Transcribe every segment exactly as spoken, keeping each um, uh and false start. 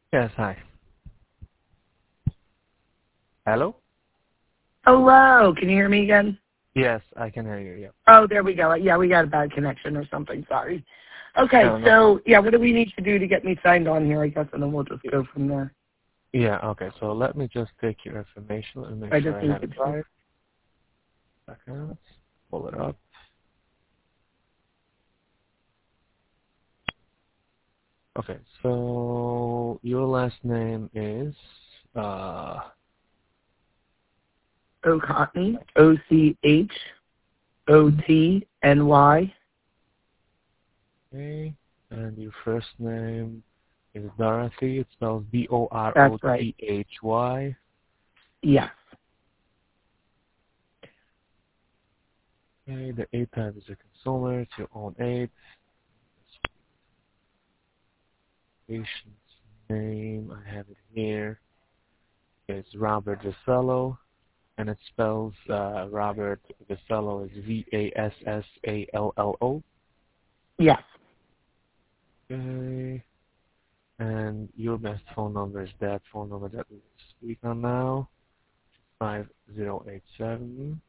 Yes, hi. Hello? Hello, can you hear me again? Yes, I can hear you. Yeah. Oh, there we go. Yeah, we got a bad connection or something. Sorry. Okay, No, no so problem. yeah, what do we need to do to get me signed on here? I guess, and then we'll just go from there. Yeah, okay. So let me just take your information and make I sure just I need have to it do. right. Second. Pull it up. Okay, so your last name is uh O'Cotney, O C H O T N Y. okay, and your first name is Dorothy. It spells D O R That's O right. T H Y. Yes. Okay, the A type is a consumer. It's your own aid. Patient's name, I have it here. It's Robert Vasello, and it spells uh, Robert Vasello is V A S S A L L O. Yes. Okay. And your best phone number is that phone number that we speak on now, five zero eight seven.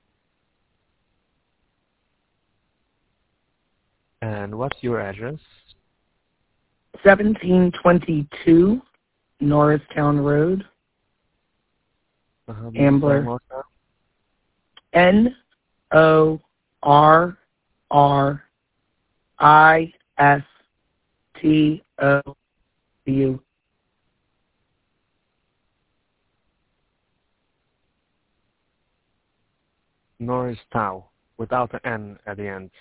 And what's your address? seventeen twenty-two Norristown Road, Uh, how do you spell Ambler. North Town? N O R R I S T O U. Norristown, without the N at the end.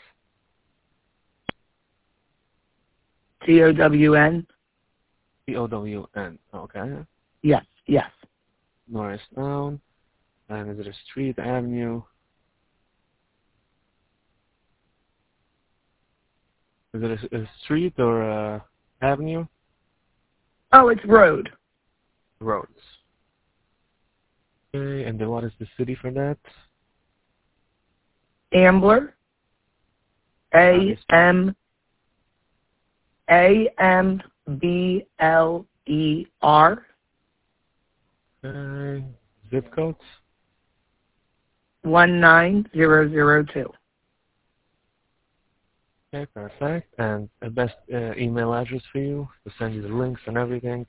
T O W N? T O W N. Okay. Yes, yes. Norristown. And is it a street, avenue? Is it a, a street or a avenue? Oh, it's road. Roads. Okay, and then what is the city for that? Ambler. How do you A spell M A M B L E R. it? Okay. Zip codes? One nine zero zero two. Okay, perfect. And the best uh, email address for you to send you the links and everything?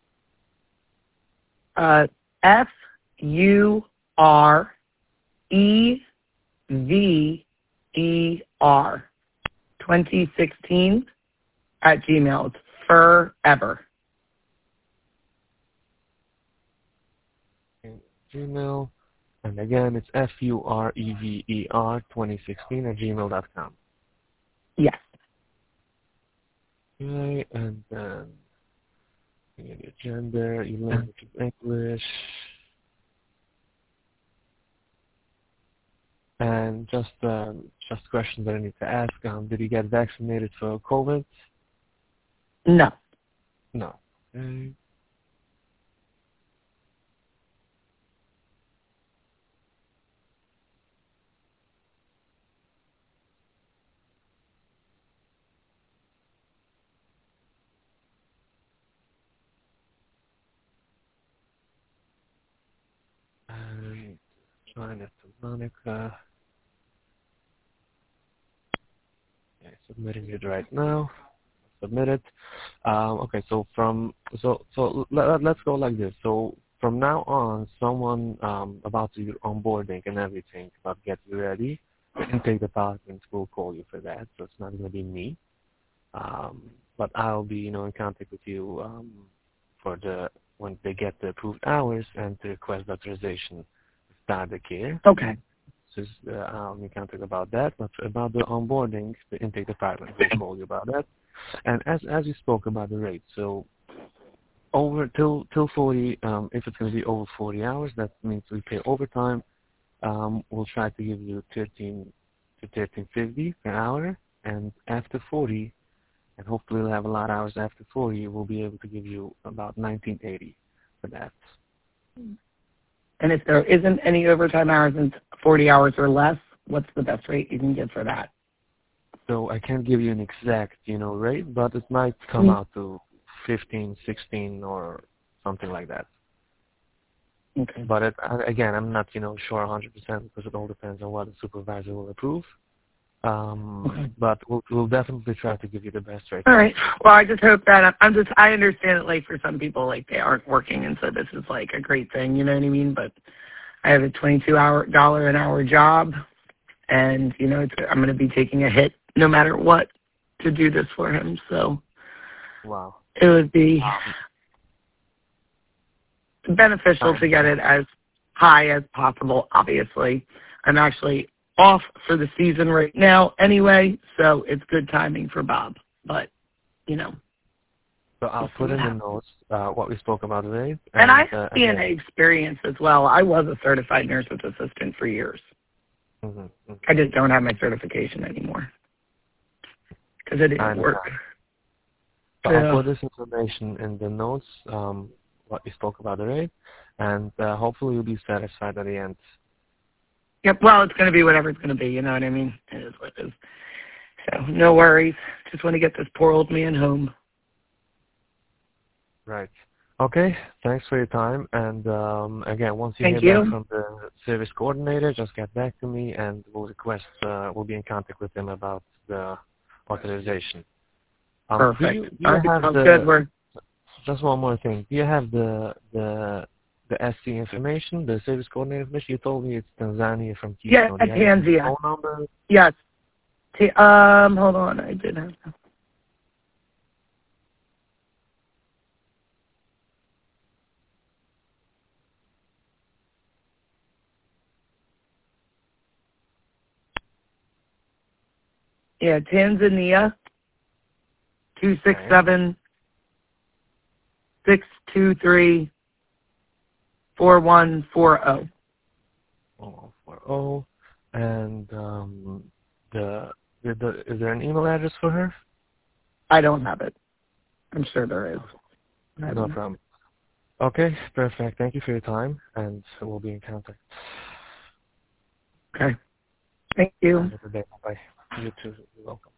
Uh, F U R E V E R. Twenty sixteen at Gmail. It's forever. Gmail. And again, it's F U R E V E R twenty sixteen at gmail dot com. Yes. Okay, and then you get your gender, your language is English. And just um, just questions that I need to ask. Um, did you get vaccinated for COVID? No. No. Okay. And trying it to Monica. Okay, submitting it right now. Submit it. Um, okay, so from so so let, let's go like this. So from now on, someone um, about to do your onboarding and everything, about get you ready, the intake department will call you for that. So it's not going to be me. Um, but I'll be, you know, in contact with you um, for the when they get the approved hours and to request authorization to start the care. Okay. So uh, I'll be in contact about that. But about the onboarding, the intake department will call you about that. And as as you spoke about the rate, so over till till forty, um, if it's going to be over forty hours, that means we pay overtime. Um, we'll try to give you thirteen to thirteen fifty per hour, and after forty, and hopefully we'll have a lot of hours after forty, we'll be able to give you about nineteen eighty for that. And if there isn't any overtime hours in forty hours or less, what's the best rate you can get for that? So I can't give you an exact, you know, rate, but it might come Mm. out to fifteen, sixteen, or something like that. Okay. But it, again, I'm not, you know, sure one hundred percent because it all depends on what the supervisor will approve. Um, Okay. but we'll, we'll definitely try to give you the best rate. All right. Well, I just hope that I'm just, I understand that, like, for some people, like, they aren't working, and so this is, like, a great thing, you know what I mean? But I have a twenty-two hour dollar an hour job, and, you know, it's, I'm going to be taking a hit no matter what to do this for him. So Wow. it would be beneficial to get it as high as possible, obviously. I'm actually off for the season right now anyway, so it's good timing for Bob. But, you know. So I'll put in the notes uh, what we spoke about today. And, and I have uh, C N A experience as well. I was a certified nurse's assistant for years. Mm-hmm, mm-hmm. I just don't have my certification anymore because it didn't work. So yeah. I'll put this information in the notes, um, what we spoke about today, and uh, hopefully you'll be satisfied at the end. Yep. Well, it's going to be whatever it's going to be. You know what I mean? It is what it is. So no worries. Just want to get this poor old man home. Right. Okay. Thanks for your time. And um, again, once you Thank hear you. back from the service coordinator, just get back to me, and we'll request. Uh, we'll be in contact with them about the authorization. Um, Perfect. Do you, do All you right. have Sounds the? good. We're Just one more thing. Do you have the the the S C information, the service coordinator information? You told me it's Tanzania from Keystone. yeah, Do you have the Tanzania. phone number? Yes. T- um, hold on. I did have. Yeah, Tanzania. Two six seven six two three four one four zero. Oh, four oh. And um, the, the the is there an email address for her? I don't have it. I'm sure there is. No problem. Okay, perfect. Thank you for your time, and we'll be in contact. Okay. Thank you. Have a good day. Bye. You too. You're welcome.